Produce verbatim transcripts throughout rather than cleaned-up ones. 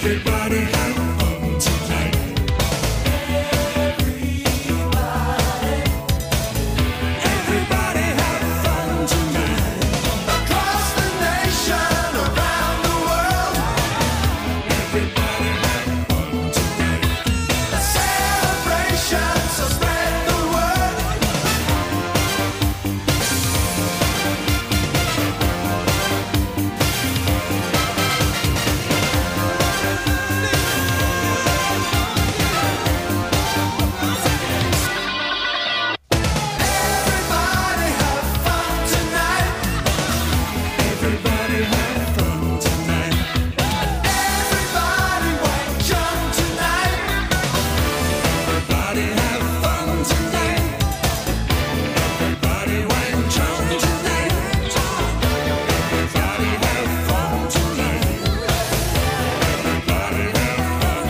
Everybody have fun tonight. Everybody have fun tonight. Across the nation, around the world. Everybody have fun tonight. A celebration, so spread the word. Everybody have fun tonight. Everybody have fun tonight. Everybody white jump tonight. Everybody have fun tonight. Everybody white jump tonight. Everybody have fun tonight. Everybody have fun.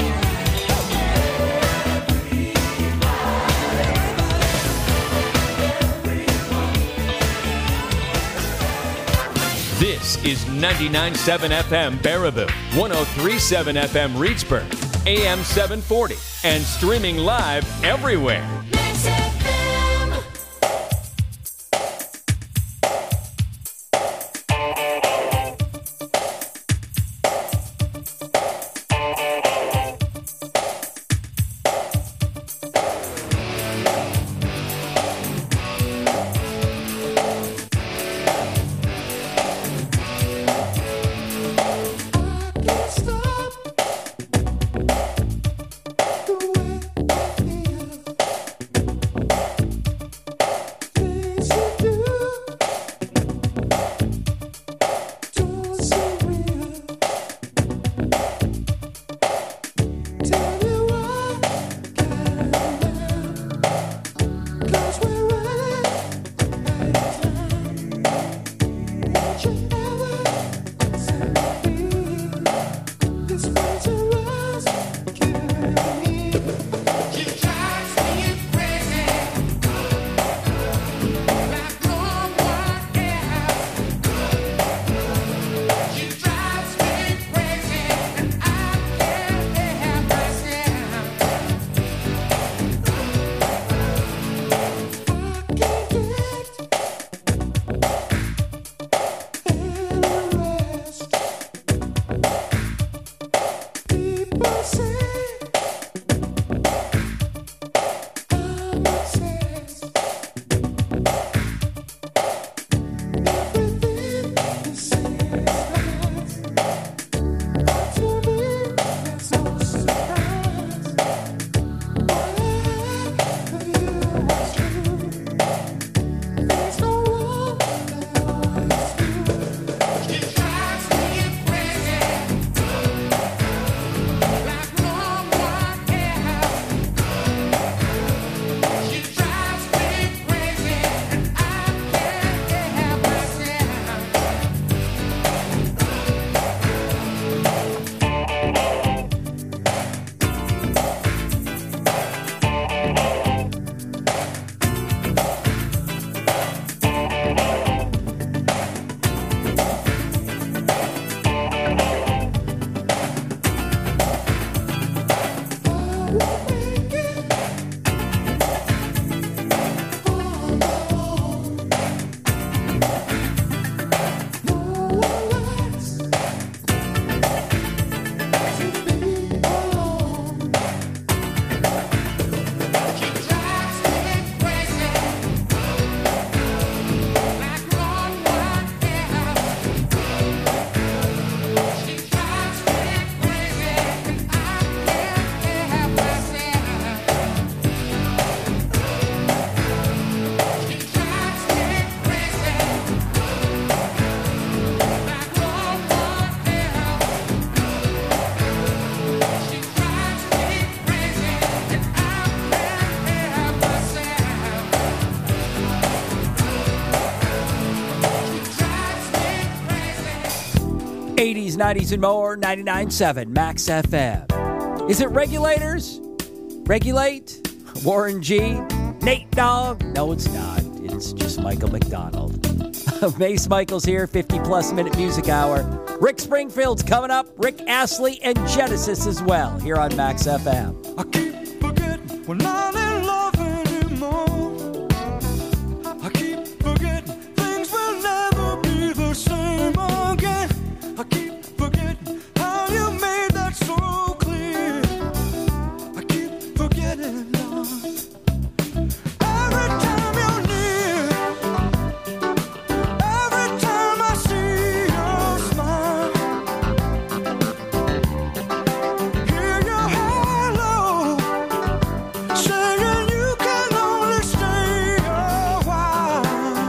This is ninety-nine point seven F M Baraboo, one oh three point seven F M Reedsburg, A M seven forty, and streaming live everywhere. Mix F M. Can't stop the way I feel. Things you do don't seem real. Tell me why can't I? 'Cause we're running out of time. Don't you ever say this dangerous killing me. You drive me crazy like no one else. You drive me crazy and I can't help myself. I can't get any rest. People say I'm obsessed. Everything you say is lies. But to me, there's no surprise. All I had for you was true. There's no wrong that always do. You drive me crazy like no one else. You drive me crazy and I can't help myself. eighties, nineties, and more, ninety-nine point seven Max F M. Is it Regulators? Regulate? Warren G? Nate Dogg? No, it's not. It's just Michael McDonald. Mace Michaels here, fifty-plus minute music hour. Rick Springfield's coming up. Rick Astley and Genesis as well here on Max F M. I keep forgetting we're not in love anymore. I keep forgetting things will never be the same again. I keep forgetting how you made that so clear. I keep forgetting, Lord. Every time you're near, every time I see your smile, hear your hello, saying you can only stay a while.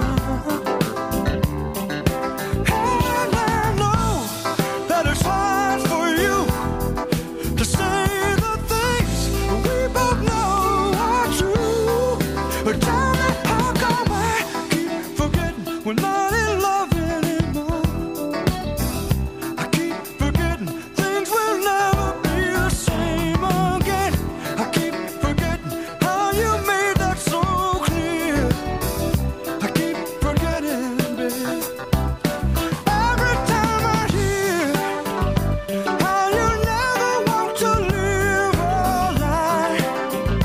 And I know that it's hard for you to say the things we both know are true. But tell me, how come I keep forgetting we're not in love anymore? I keep forgetting things will never be the same again. I keep forgetting how you made that so clear. I keep forgetting, babe. Every time I hear how you never want to live a lie,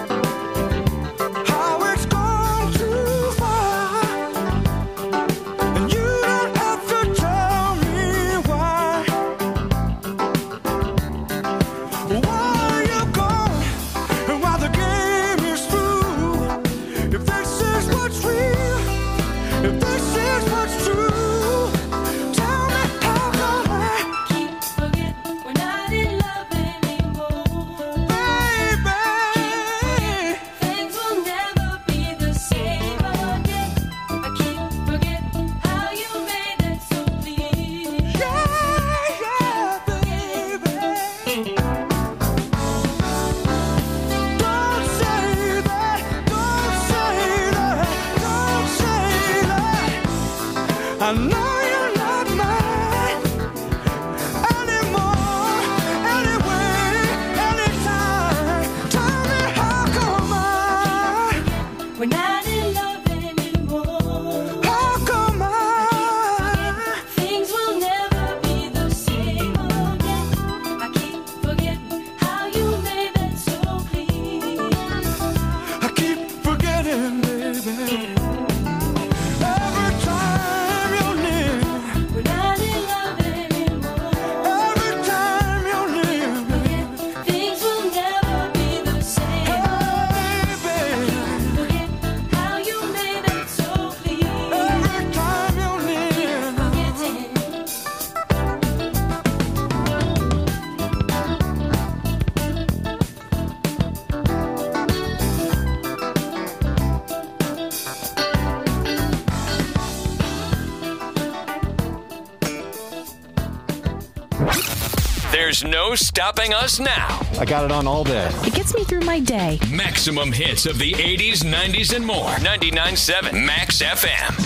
how it's gone too far, and you don't have to tell me why. Why you gone, and why the game is through? If this is what's real, if this is what's true, tell me, how come I Keep forgetting we're not in love anymore. baby? Things will never be the same again. I keep forgetting how you made it so clear. Yeah, yeah, baby. Don't say that, don't say that, don't say that. I know you're not mine anymore, anyway, anytime. Tell me, how come I, We're not in love anymore. how come I? Things will never be the same again. I keep forgetting how you made it so clear. I keep forgetting, baby. Every time you're near, We're not in love anymore. every time you're near, baby. Things will never be the same. Hey, baby. Forget how you made it so clear. Every time you're near, Forgetting. There's no stopping us now. I got it on all day. It gets me through my day. Maximum hits of the eighties, nineties, and more. ninety-nine point seven Max F M.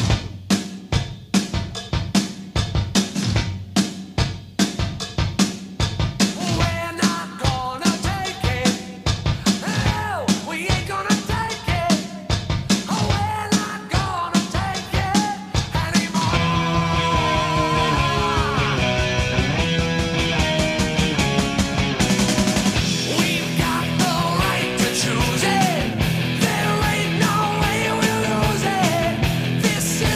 we're not gonna take it. No, we ain't gonna take it. We're not gonna take it anymore. We've got the right to choose it. There ain't no way we'll lose it. This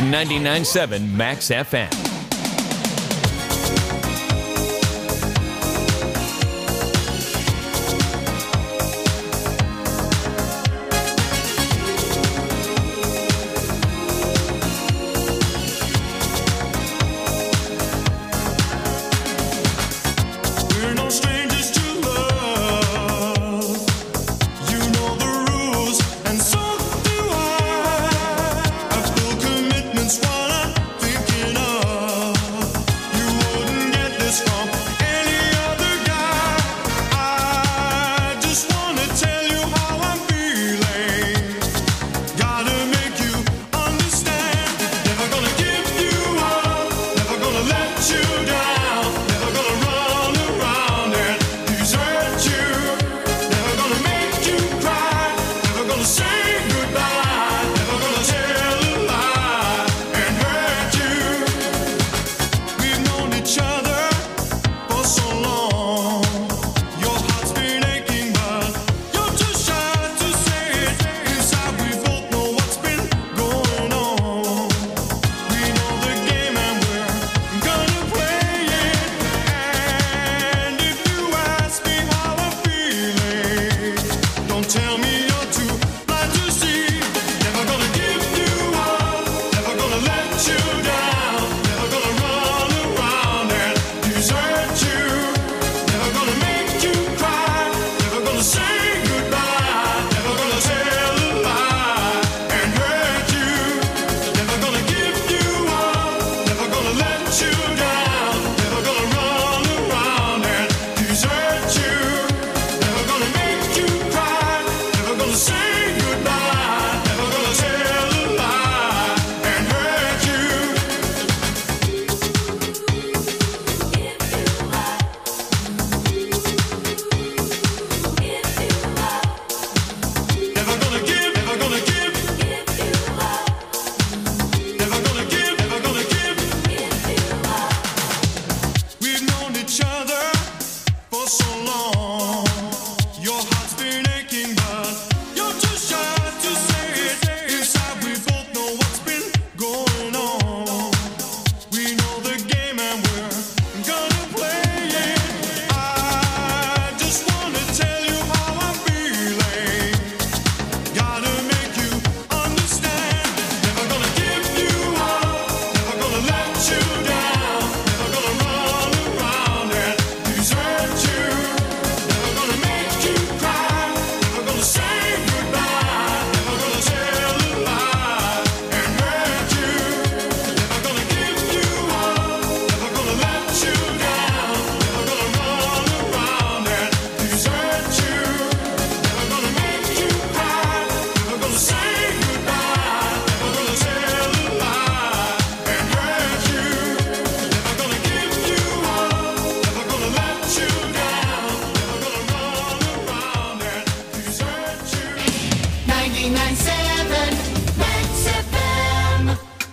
ninety-nine point seven Max F M. We're no strangers to love. You know the rules, and so do I. I feel commitment's what I'm thinking of. You wouldn't get this from any other guy. I just wanna tell you how I'm feeling. Gotta make you understand. Never gonna give you up. Never gonna let you down. Never gonna run around and desert you. Never gonna make you cry. Never gonna say goodbye. Never gonna tell a lie and hurt you. We've known each other for so long. Your heart's been aching, but you're too shy to say it. Inside we both know what's been going on. We know the game and we're gonna play it. And if you ask me how I'm feeling, don't tell me you're too blind to see. Never gonna give you up. Never gonna let you down. Never gonna run around and desert you. Never gonna make you cry. Never gonna say goodbye. Never gonna tell a lie and hurt you. Never gonna give you up. Never gonna let you down. Never gonna run around and desert you. Never gonna make you cry. Never gonna say goodbye. Never gonna tell a lie and hurt you. Never gonna give, never gonna give. Never gonna give, never gonna give. We've known each other for so long. Your heart's been aching, but you're too shy to say it. Inside we both know what's been going on. We know the game and we're gonna play it. I just wanna tell you how I'm feeling. Gotta make you understand. Never gonna give you up. Never gonna let you down. Never gonna run around and desert you. Never gonna make you cry. Never gonna say goodbye. Never gonna tell a lie and hurt you. Never gonna give you up. Never gonna let you down. Never gonna run around and desert you. Never gonna make you cry. Never gonna say goodbye. Never gonna tell a lie and hurt you. Never gonna give you up. Never gonna let you down. Never gonna run around and desert you. ninety-nine point seven Max F M.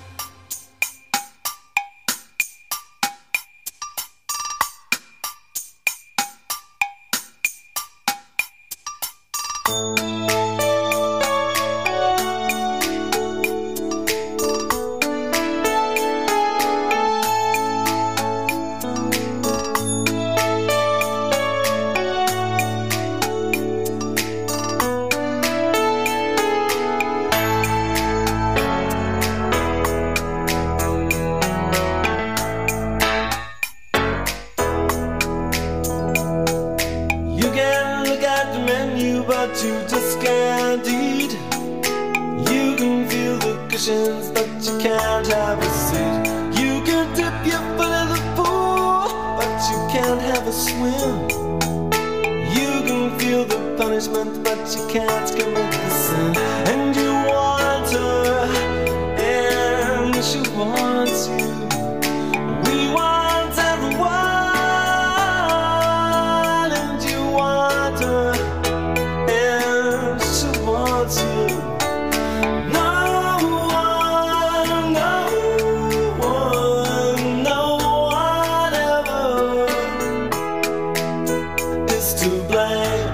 You can look at the menu, but you just can't eat. You can feel the cushions, but you can't have a seat. You can dip your foot in the pool, but you can't have a swim. You can feel the punishment, but you can't commit the sin. And you want her, and she wants you. We want everyone, and you want her, and she wants you. No one, no one, no one ever is to blame.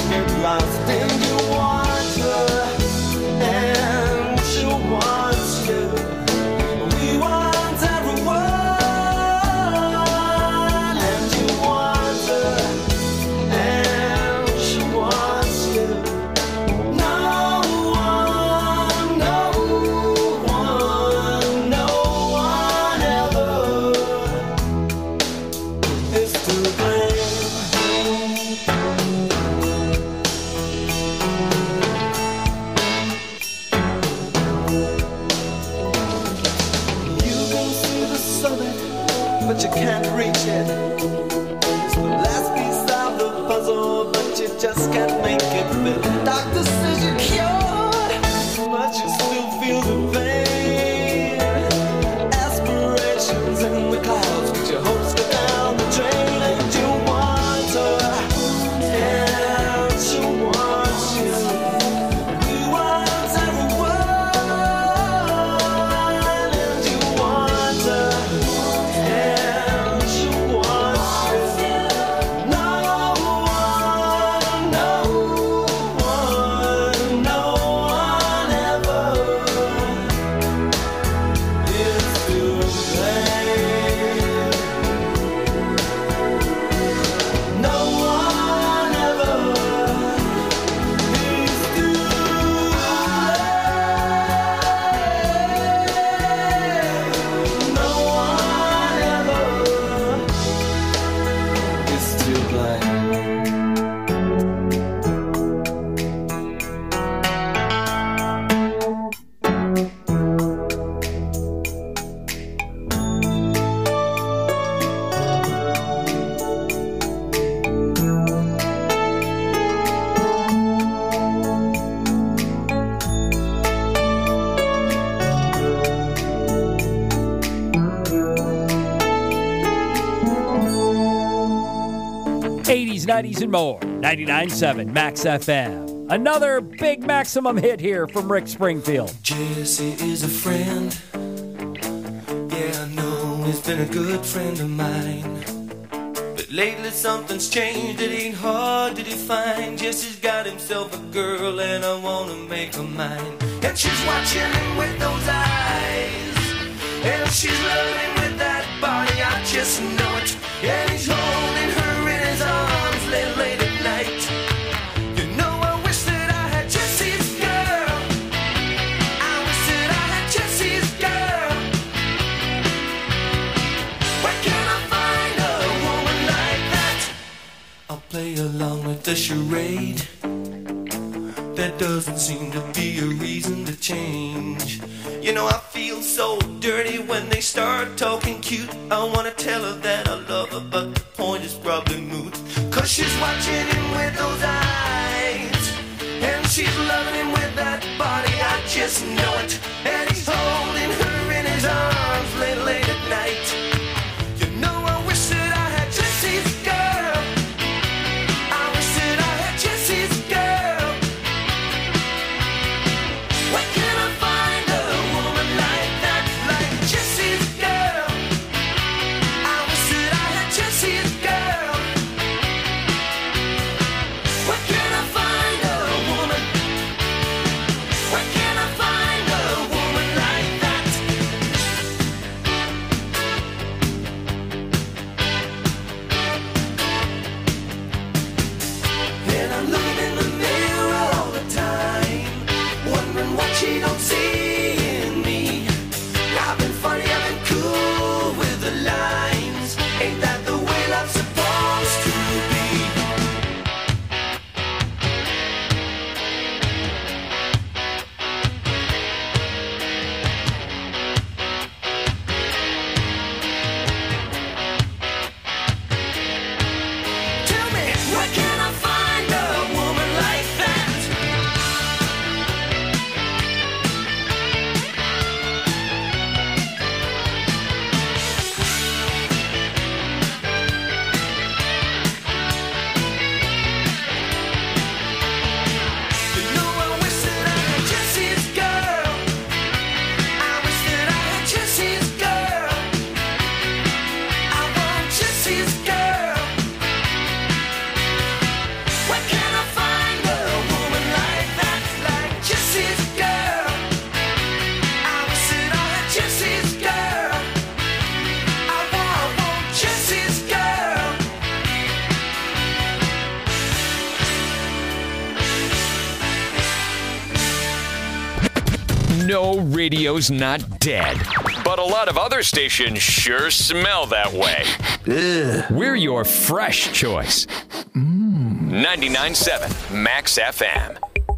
get lost in your water, and she wants you. We want everyone, and you want her, and she wants you. No one, no one, no one ever is to blame. You can see the summit, but you can't reach it. It's the last piece of the puzzle, but you just can't make it fit. Doctor says you're cured, but you still feel the pain. Aspirations in the clouds, but your hopes go down the drain. And you want her, and she wants you. We want everyone, and you want her, and she wants you. No one, no one, no one ever is to blame. No one ever is to blame. No one ever is to blame. eighties, nineties, and more. ninety-nine point seven Max F M. Another big maximum hit here from Rick Springfield. Jesse is a friend. Yeah, I know he's been a good friend of mine. But lately something's changed. It ain't hard to define. Jesse's got himself a girl, and I wanna make her mine. And she's watching him with those eyes, and she's loving him with that body. I just know it. And he's holding her in his arms late, late at night. You know, I wish that I had Jesse's girl. I wish that I had Jesse's girl. Where can I find a woman like that? I'll play along with the charade. There doesn't seem to be a reason to change. You know, I feel so dirty when they start talking cute. I wanna tell her that I love her, but the point is probably moot. Cause she's watching him with those eyes, and she's loving him with that body. I just know it. And he's holding her in his arms late, late at night. You know, I wish that I had Jesse's girl. I wish that I had Jesse's girl. Where can I find a woman like that, like Jesse's girl? I wish that I had Jesse's girl. Where can I find a woman? Where can I find a No, radio's not dead. But a lot of other stations sure smell that way. We're your fresh choice. ninety-nine point seven Max F M.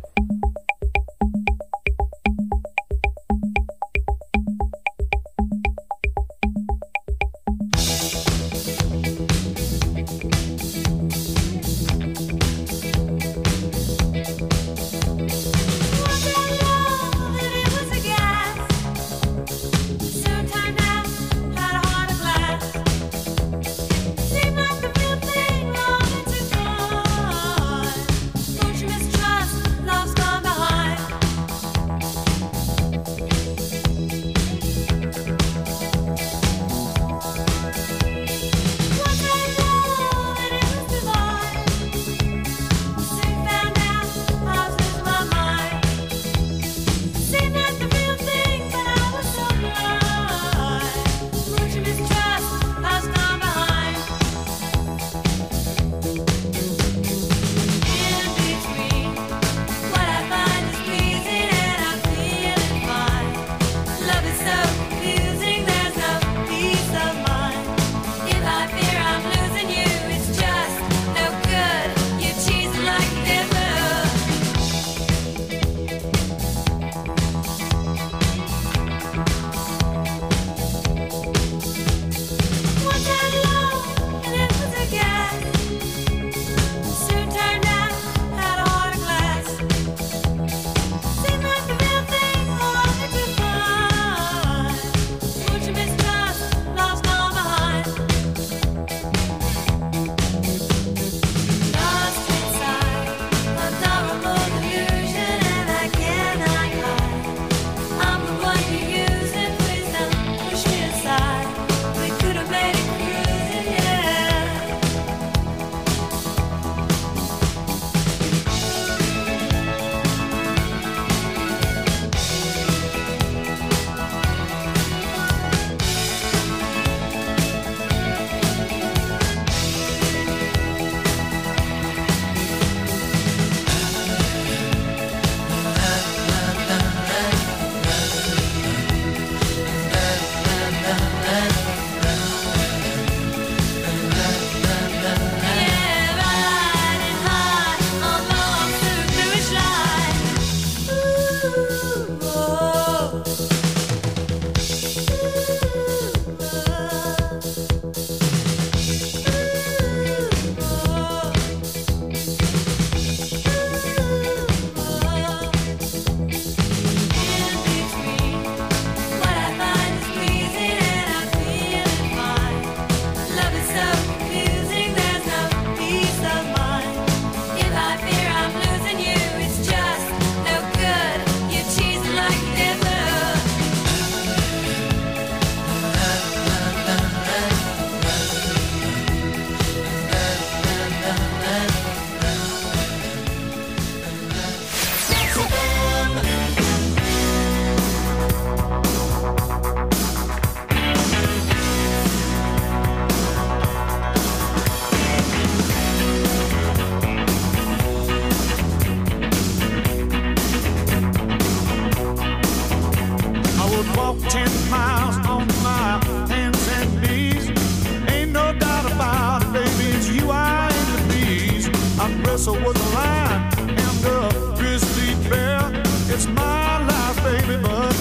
wrestle with the lion and the grizzly bear. It's my life, baby, but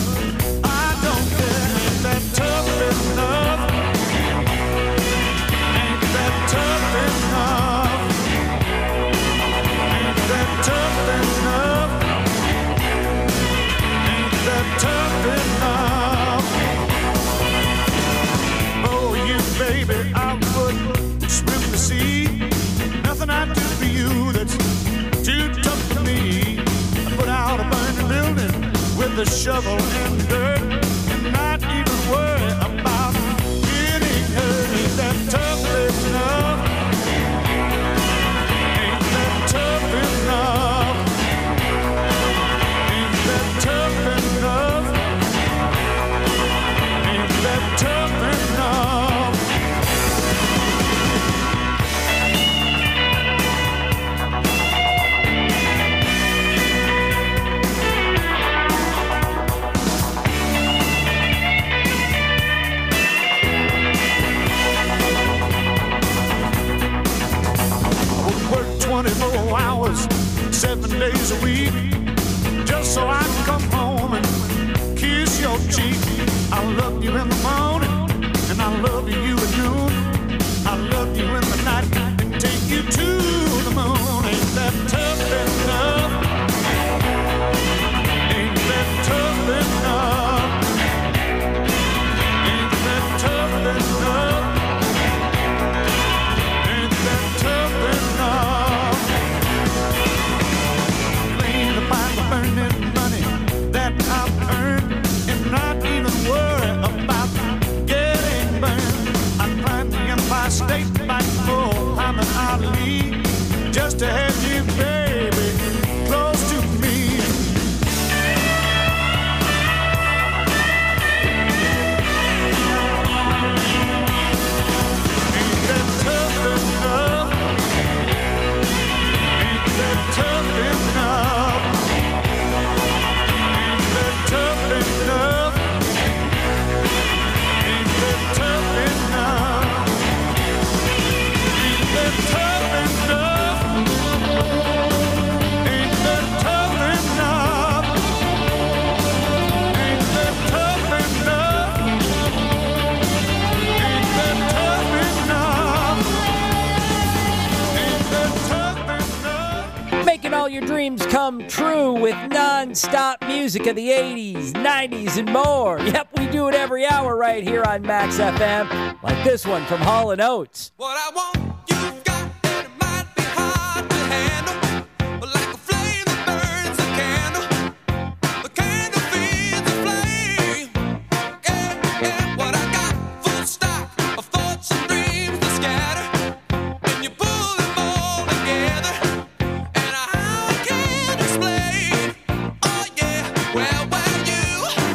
I don't care. Ain't that tough enough? Ain't that tough enough? Ain't that tough enough? Ain't that tough enough? Oh, you baby, I would swim the sea. Nothing I do for you that's too tough for me. I put out a burning building with a shovel and dirt, and not even worry about getting hurt. Ain't that tough enough? Ain't that tough enough? Ain't that tough enough? Ain't that tough enough? days a week, just so I can come home and kiss your cheek. I love you in the morning, and I love you at noon. I love you in the night, and take you to the moon. Ain't that tough enough? Ain't that tough enough? Ain't that tough enough? Ain't that tough enough? Clean up by the burning money that I've earned, and not even worry about getting burned. I climbed the Empire State back for Muhammad Ali, just to have you, baby, close to me. Ain't that tough enough? Ain't that tough enough? Ain't that tough enough? Ain't that tough enough? Ain't that tough enough? Ain't that tough enough? Ain't that tough enough? Ain't that tough enough? Ain't that tough enough? Making all your dreams come true with non-stop music of the eighties, nineties, and more. Yep, we do it every hour right here on Max F M, like this one from Hall and Oates. What I want, you've got, and it might be hard to handle, but like a flame that burns a candle, the candle feeds the flame. Yeah, yeah, what I got, full stock of thoughts and dreams that scatter, and you pull them all together, and how I can't explain. Oh yeah, well, well, you,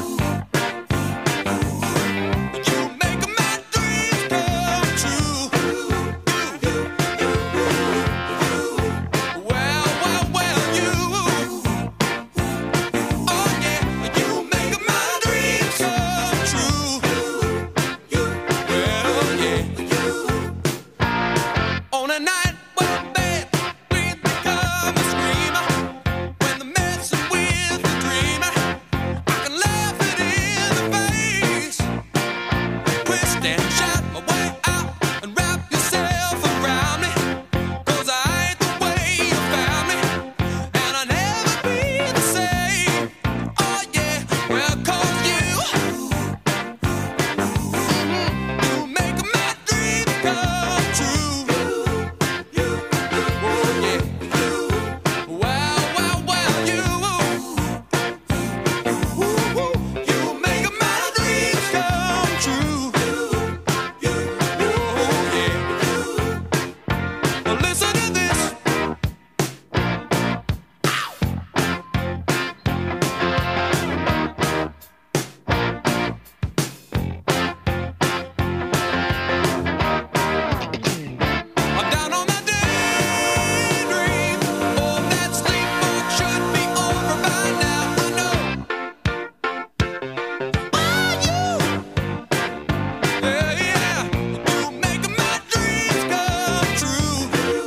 you make my dreams come true. Well, well, well, you, oh yeah, you make my dreams come true. Well, yeah. On a night when bed dreams become a screamer, when the messing with the dreamer, I can laugh it in the face. Twist and shout my way out and wrap yourself around me, 'cause I ain't the way you found me, and I'll never be the same. Oh yeah, well, 'cause you, you make my dreams come true. Oh yeah, well, well, well, you, you make my dreams come true. Oh yeah. Well, listen to this. I'm down on my daydream. Oh, that sleepwalk should be over by now. I know. Oh, you. Yeah, yeah. You make my dreams come true.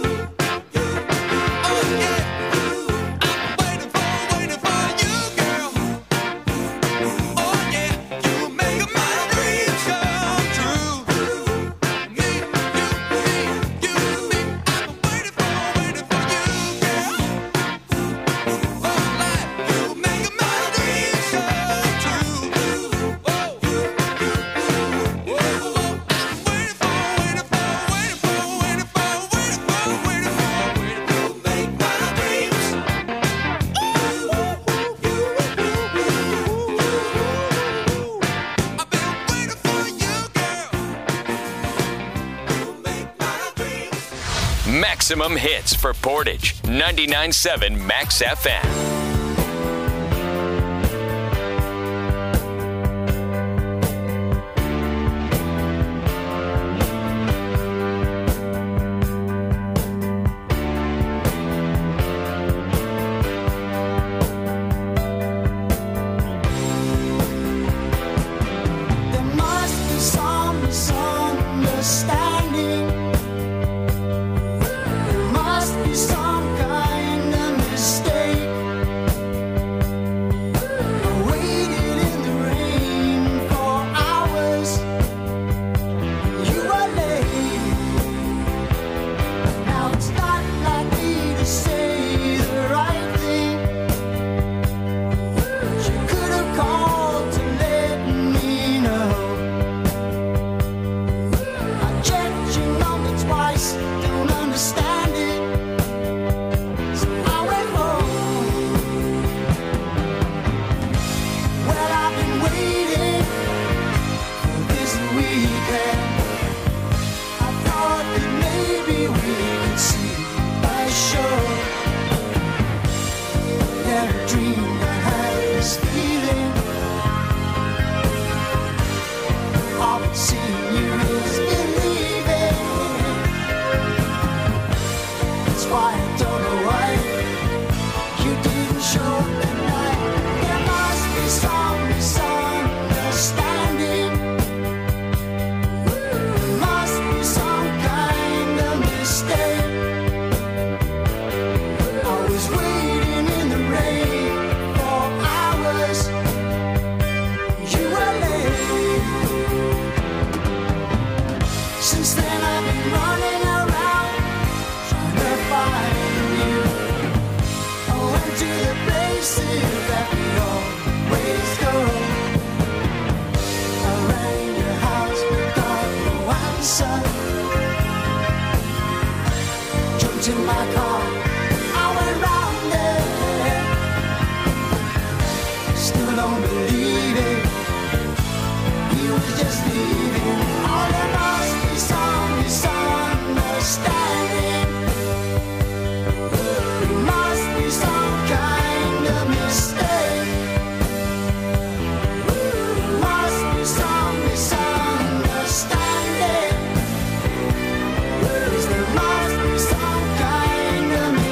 Oh, yeah. I'm waiting for, waiting for you, girl. Oh, yeah. You make my dreams come true. Me, you, me, you, me. I'm waiting for, waiting for you, girl. Oh, life, you make my dreams come true. Whoa, whoa, whoa. I'm waiting for, waiting for, waiting for, waiting for, waiting for, waiting for, waiting for. You make my dreams. I've been waiting for you, girl. You make my dreams. Maximum hits for Portage. ninety-nine point seven Max F M. There must be some misunderstanding. There must be some kind of mistake. dreamed I had this feeling of seeing you is believing. That's why I don't know why you didn't show up that night. There must be some misunderstanding. There must be some kind of mistake. I was waiting in the rain for hours. You were late. Since then I've been running around trying to find you. I went to the places that we always go. I rang your house but got no answer. Jumped in my car, I went round there. Still don't believe it. He was just leaving. Oh, there must be some misunderstanding. There must be some kind of mistake. There must be some misunderstanding. There must be some kind of mistake.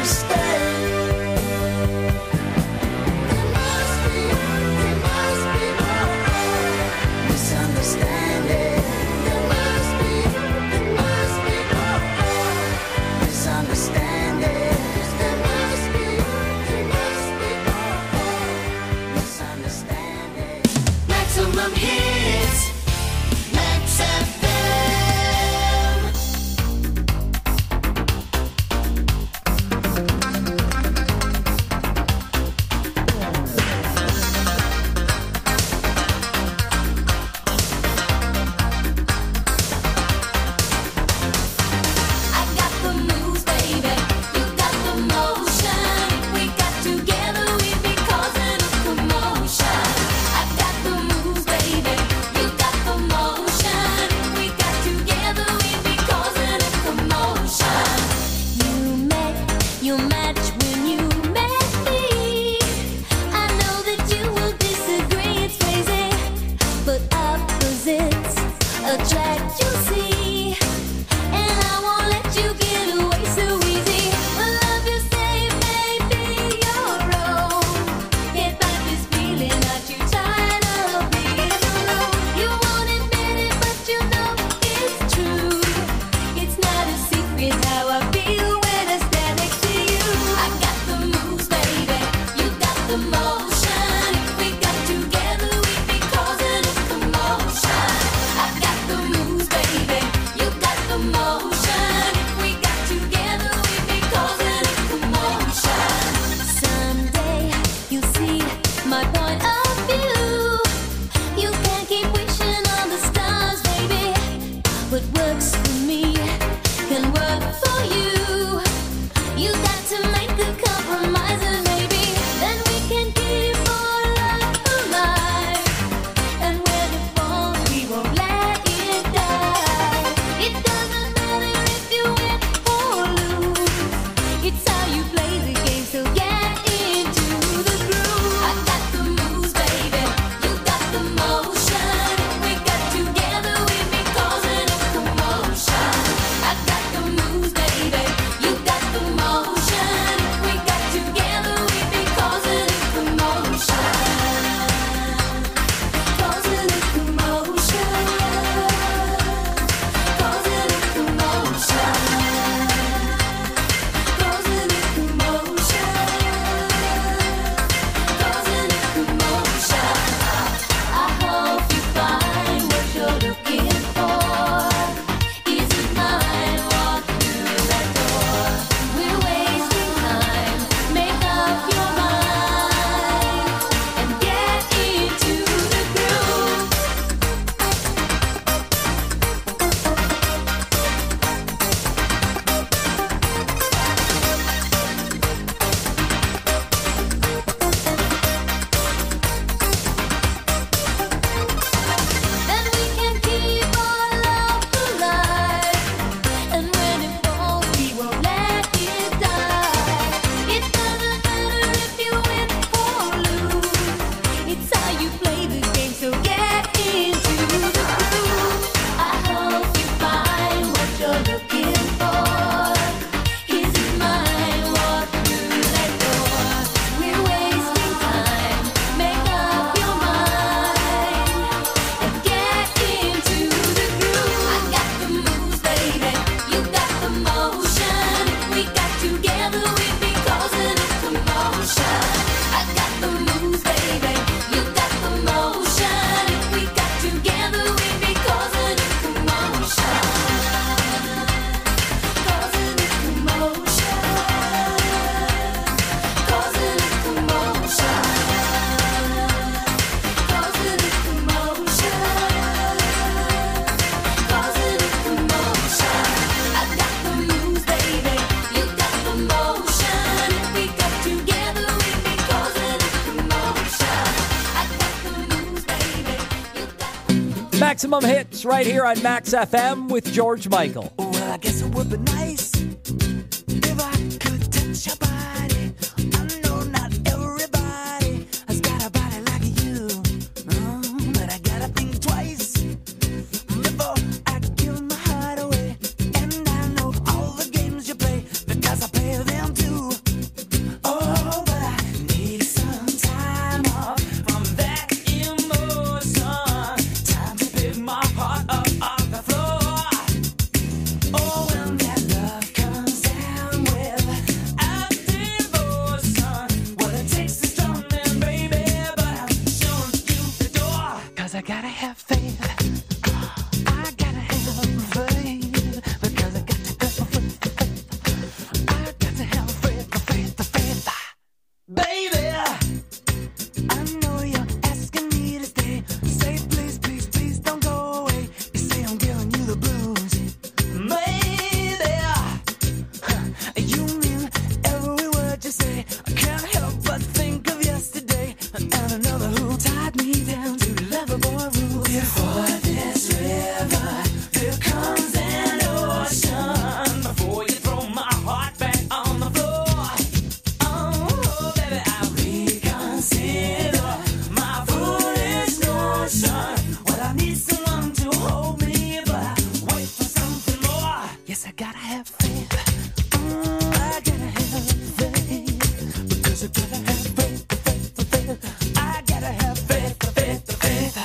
Maximum Hits right here on Max F M with George Michael. Well, I guess it would be nice if I could touch your body. I know not everybody has got a body like you, mm, but I gotta think twice before I give my heart away. And I know all the games you play because I play them too. Oh, but I need some time off from that emotion. Time to pick my heart up off the floor. Oh, when that love comes down without devotion, well, it takes a strong man, baby, but I'm showing you the door. 'Cause I gotta have faith. I gotta have faith. Because I got to have faith. I got to have faith, the faith, the faith. Baby, I know you're asking me to stay. Say please, please, please don't go away. You say I'm giving you the blues. Maybe you mean every word you say. I can't help but think of yesterday and another who tied me down to lovable rules. Before this river, there comes an ocean. Before you throw my heart back on the floor. Oh, baby, I reconsider my foolish notion. Well, I need someone to hold me, but I wait for something more. Yes, I gotta have faith. Mm, I gotta have faith. Because I gotta have faith, the faith, the faith. I gotta have faith, the faith, the faith.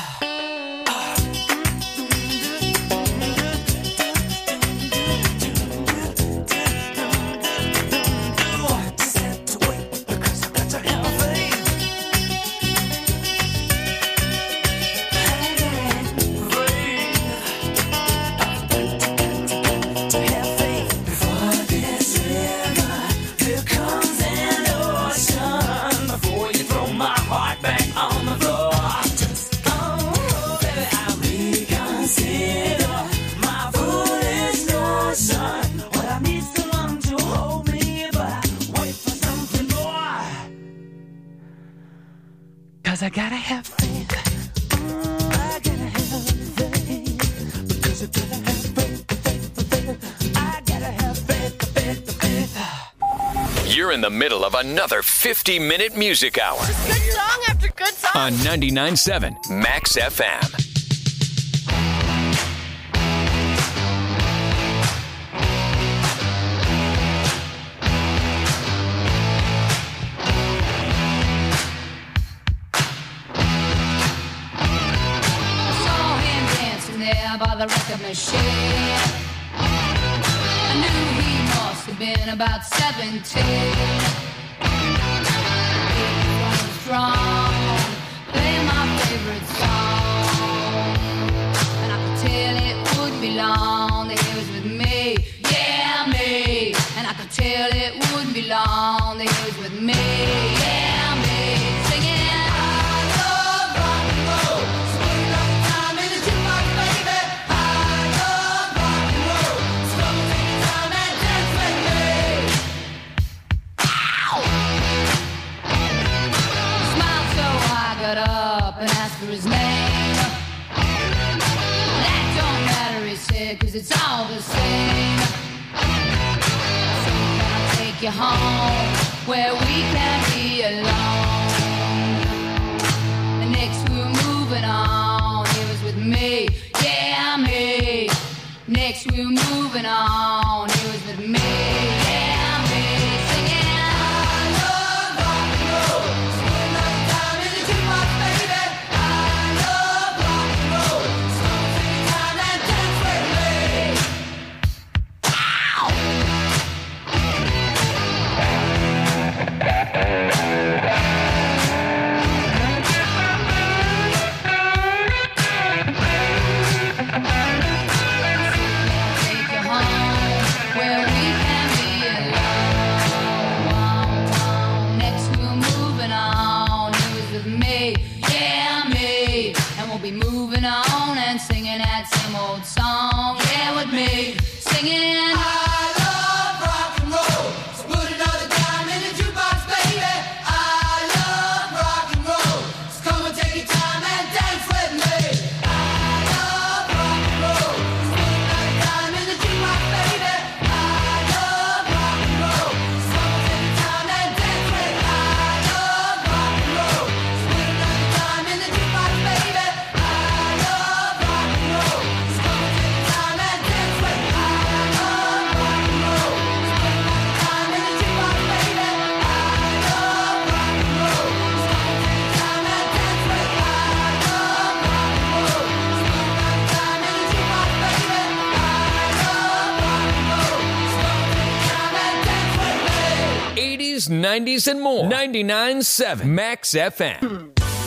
Just have to wait because I got to have faith. To have faith before this river, there comes an ocean. Before you throw my heart back on the floor. Oh, baby, I reconsider my foolish notion. Well, I need someone to hold me, but I wait for something more. 'Cause I gotta have faith. Mm, I gotta have faith. Because I gotta have faith, the faith, the faith. I gotta have faith, the faith, the faith. You're in the middle of another fifty-minute music hour Good song after good song. on ninety-nine point seven Max F M. I saw him dancing there by the record machine. I knew he must have been about seventeen. He was strong, playing my favorite song. And I could tell it wouldn't be long that he was with me, yeah, me. And I could tell it wouldn't be long that he was with me, yeah, me. Singing, I love rock and roll. Spend enough time in the jukebox, baby. I love rock and roll. So come and take your time and dance with me. Ow! He smiled so I got up and asked for his name. That don't matter, he said, 'cause it's all the same. So can I take you home where we can be alone? And next we were moving on. He was with me, yeah, me. Next we were moving on. He was with me, yeah, me. Singing, I love rock and roll. Spend enough time in the jukebox, baby. I love rock and roll. So take your time and dance with me. Ow! Take you home where we can be alone. Next we're moving on. He was with me, yeah, me. And we'll be moving on and singing that same old song, yeah, with me. Singing, I love rock and roll. So put another dime in the jukebox, baby. I love rock and roll. So come and take your time and dance with me. I love eighties, nineties, and more. ninety-nine point seven Max F M.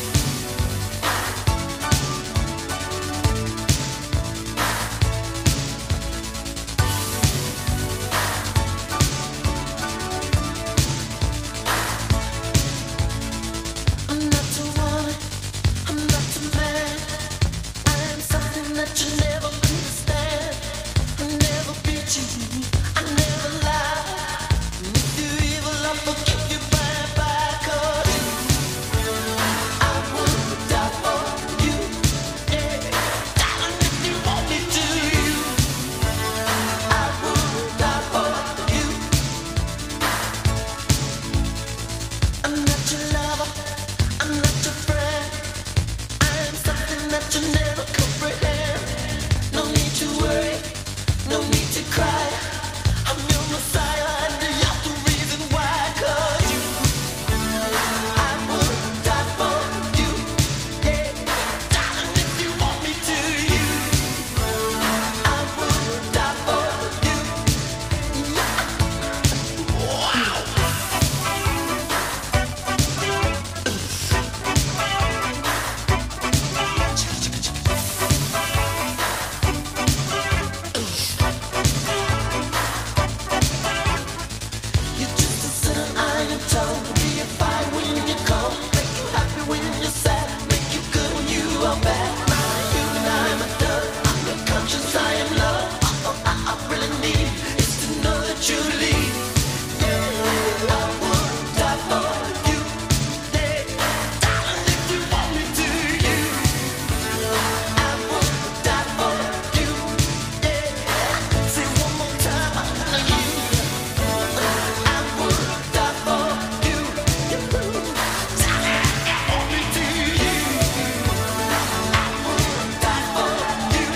I'm not the woman, I'm not the man. I am something that you never understand. I never beat you, I never lie. If you evil, I forgive you bye bye. 'Cause I would die for you, yeah. Darling, if you want me to, you. I would die for you. I'm not your lover, I'm not your friend. I am something that you never comprehend. No need to worry, no need to cry. I'm your Messiah and you're the reason why. 'Cause you, I would die for you, yeah. Darling, if you want me to, you. I would die for you, yeah. Wow. You're just a sinner, I am told. Be a fire when you come. Make you happy when you're sad. Make you good when you are bad. I'm human, I'm a dove. I'm your conscience, I am love. All I, I really need is to know that you leave. Yeah, I would die for you. Yeah, darling, if you want me to, you. I would die for you. Yeah, say one more time, I know you. I would die for you. Darling, if you want me to, you. I would die for you.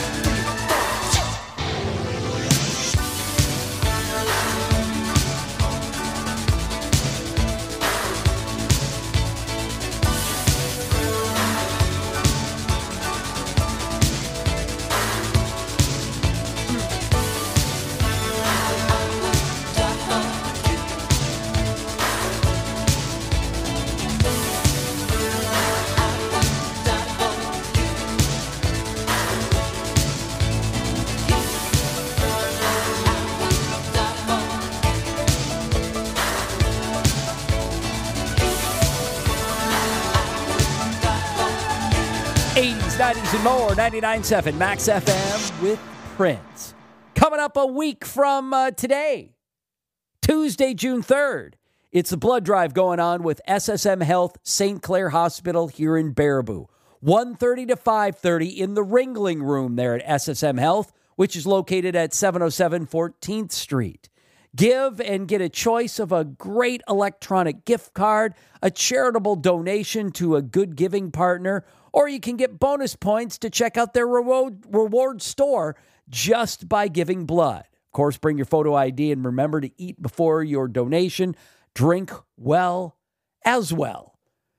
eighties, nineties, and more. ninety-nine point seven Max F M with Prince. Coming up a week from uh, today, Tuesday, June third. It's the blood drive going on with S S M Health Saint Clair Hospital here in Baraboo. one thirty to five thirty in the Ringling Room there at S S M Health, which is located at seven oh seven fourteenth Street. Give and get a choice of a great electronic gift card, a charitable donation to a good giving partner, or you can get bonus points to check out their reward, reward store just by giving blood. Of course, bring your photo I D and remember to eat before your donation. Drink well as well.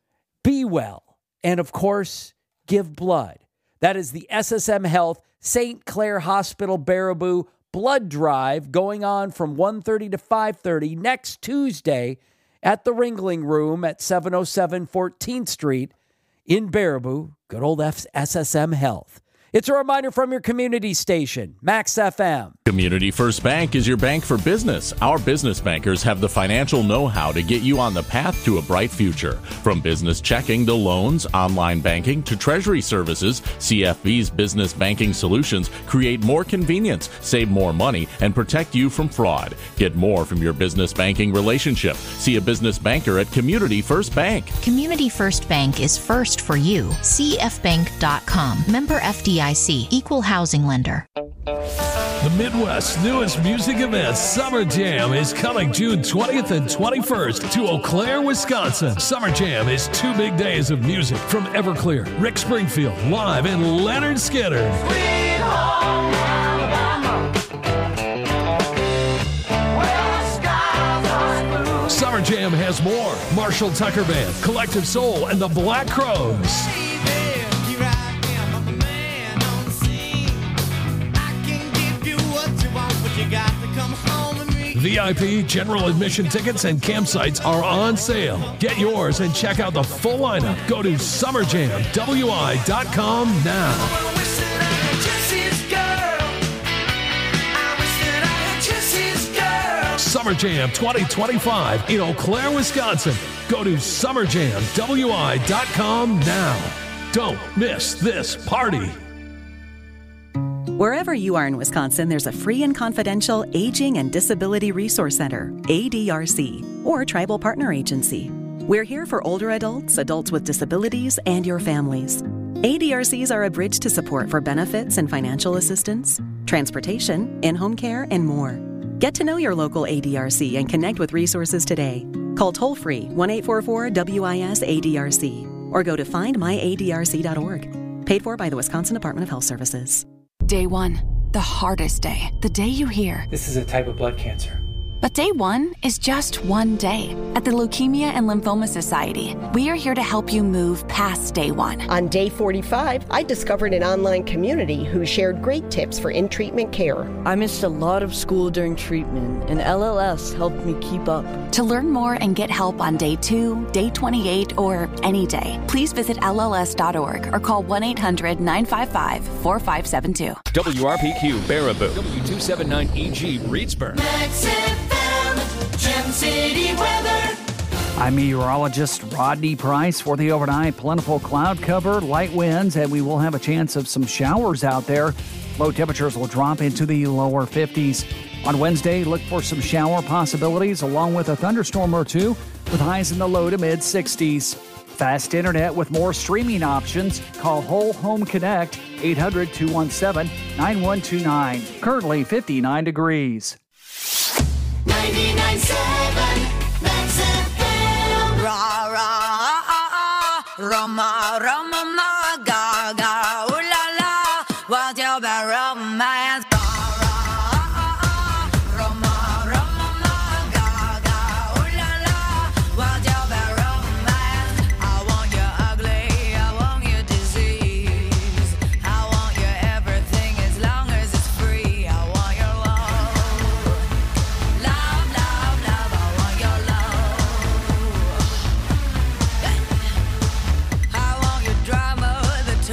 Be well. And of course, give blood. That is the S S M Health Saint Clair Hospital Baraboo blood drive going on from one thirty to five thirty next Tuesday at the Ringling Room at seven oh seven fourteenth Street in Baraboo. Good old S S M Health. It's a reminder from your community station, Max F M. Community First Bank is your bank for business. Our business bankers have the financial know-how to get you on the path to a bright future. From business checking to loans, online banking to treasury services, C F B's business banking solutions create more convenience, save more money, and protect you from fraud. Get more from your business banking relationship. See a business banker at Community First Bank. Community First Bank is first for you. C F bank dot com. Member F D I C. Equal housing lender. The Midwest's newest music event, Summer Jam, is coming June twentieth and twenty-first to Eau Claire, Wisconsin. Summer Jam is two big days of music from Everclear, Rick Springfield, live, and Leonard Skinner. Sweet home Alabama, where the skies are blue. Summer Jam has more. Marshall Tucker Band, Collective Soul, and the Black Crows. V I P, general admission tickets, and campsites are on sale. Get yours and check out the full lineup. Go to summer jam w i dot com now. Summer Jam twenty twenty-five in Eau Claire, Wisconsin. Go to summer jam w i dot com now. Don't miss this party. Wherever you are in Wisconsin, there's a free and confidential Aging and Disability Resource Center, A D R C, or Tribal Partner Agency. We're here for older adults, adults with disabilities, and your families. A D R Cs are a bridge to support for benefits and financial assistance, transportation, in-home care, and more. Get to know your local A D R C and connect with resources today. Call toll-free one eight four four W I S A D R C or go to find my a d r c dot org. Paid for by the Wisconsin Department of Health Services. Day one, the hardest day, the day you hear. This is a type of blood cancer. But day one is just one day. At the Leukemia and Lymphoma Society, we are here to help you move past day one. On day forty-five, I discovered an online community who shared great tips for in-treatment care. I missed a lot of school during treatment, and L L S helped me keep up. To learn more and get help on day two, day twenty-eight, or any day, please visit L L S dot org or call one eight hundred nine five five four five seven two. W R P Q Baraboo. W two seventy-nine E G Reedsburg. Gem City weather. I'm meteorologist Rodney Price for the overnight. Plentiful cloud cover, light winds, and we will have a chance of some showers out there. Low temperatures will drop into the lower fifties. On Wednesday, look for some shower possibilities along with a thunderstorm or two with highs in the low to mid sixties. Fast internet with more streaming options. Call Whole Home Connect, eight hundred two one seven nine one two nine. Currently fifty-nine degrees. ninety-nine point seven Max F M. Ra ra Roma Roma ma ga ga ooh la la. What's your bad romance? Drama, the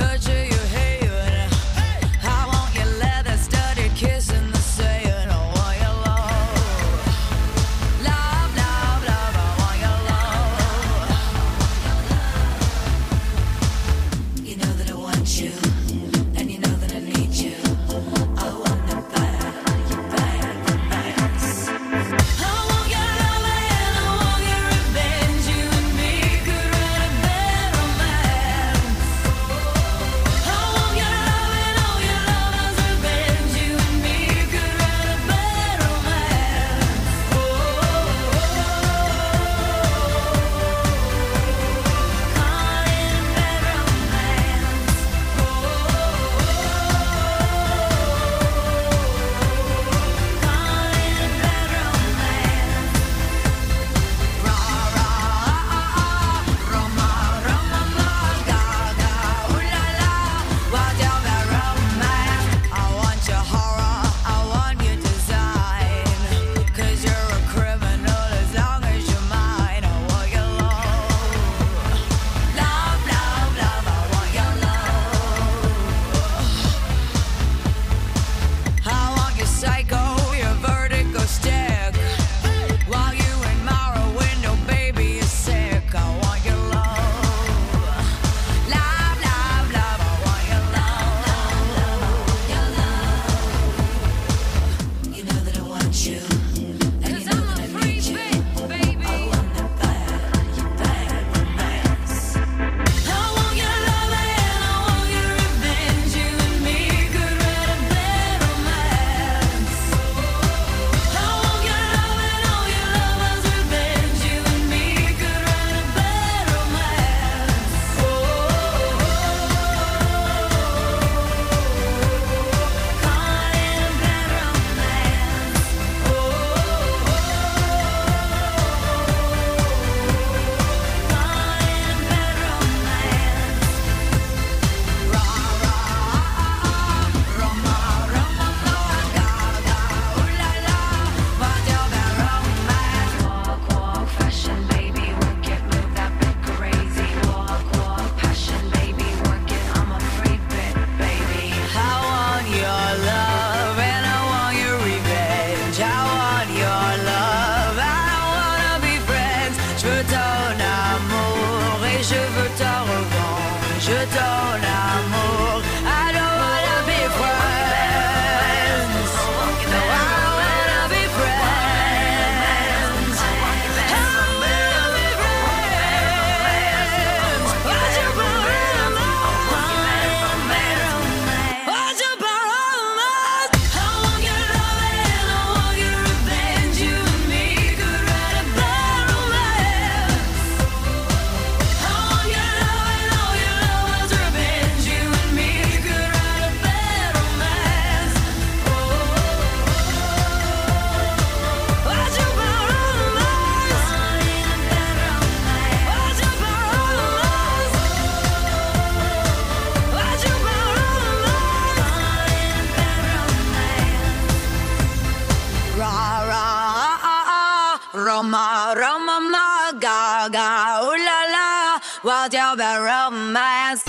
what's your bad romance?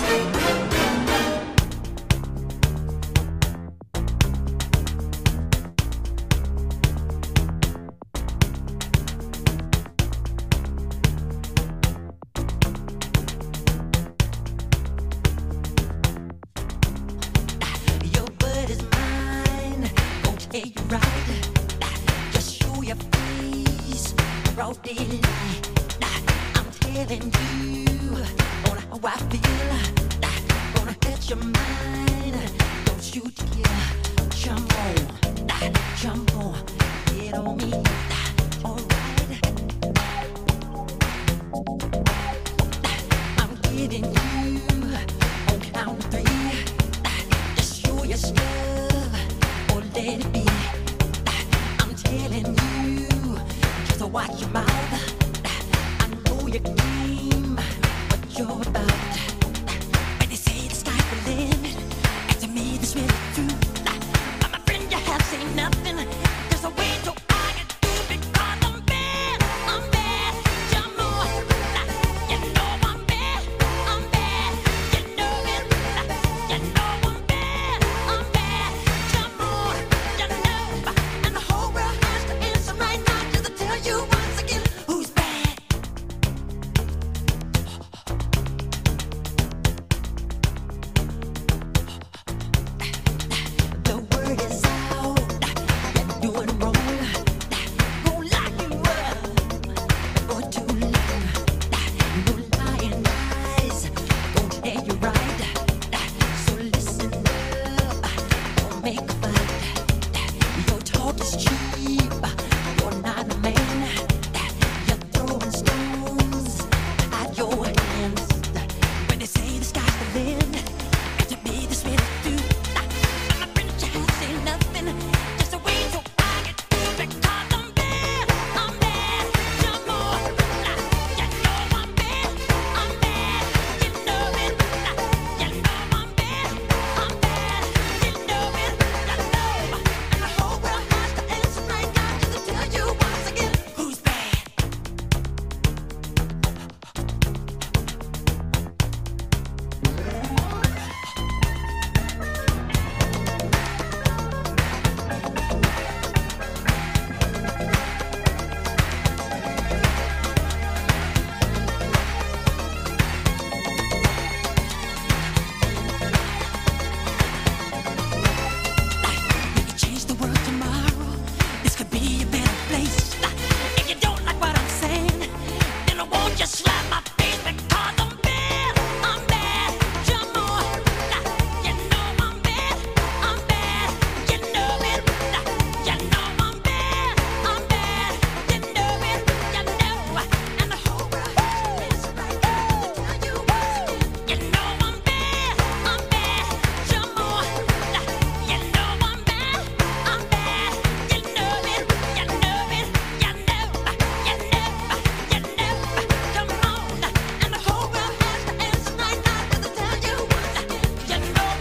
Your bud is mine, gon' tell you right. Just show your face, broad daylight. I'm telling you on how I feel. Gonna hurt your mind, don't you dare. Jump on, jump on, get on me. Alright, I'm giving you on count of three. Just show your stuff or let it be. I'm telling you, just watch your mouth. I know your game, what you're about. When they say the sky's the limit, and to me this really true. I'm a friend, you have seen nothing. There's a way to argue through because I'm bad, I'm bad. Jump on, you know I'm bad, I'm bad. You know it, you know I'm bad, I'm bad. Jump on, you know, and the whole world has to answer right now just to tell you once again who's bad. The word is out, you're doing wrong. Gonna lock you up for too long. No lying eyes, gonna tell you right. So listen up, don't make a fight. Your talk is cheap, you're not a man. You're throwing stones at your hands.